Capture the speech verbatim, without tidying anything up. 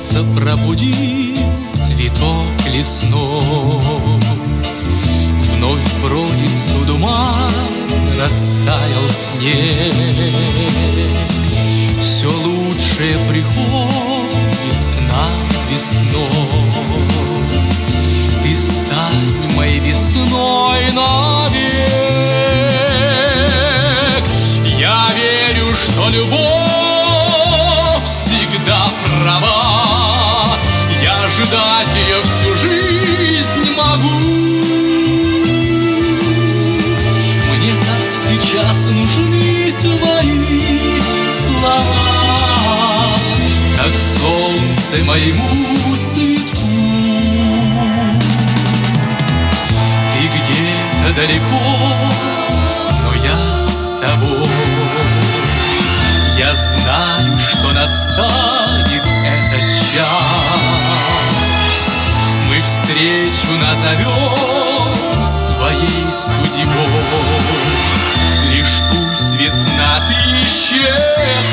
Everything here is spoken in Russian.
солнце пробудил цветок лесной, вновь бродит всюду май, растаял снег. Все лучшее приходит к нам весной. Ты стань моей весной навек. Я верю, что любовь всегда права. Я ждать ее всю жизнь могу. Мне так сейчас нужны твои слова, как солнце моему цветку. Ты где-то далеко, но я с тобой. Я знаю, что настанет этот час. Мы встречу назовем своей судьбой. Лишь пусть весна отыщет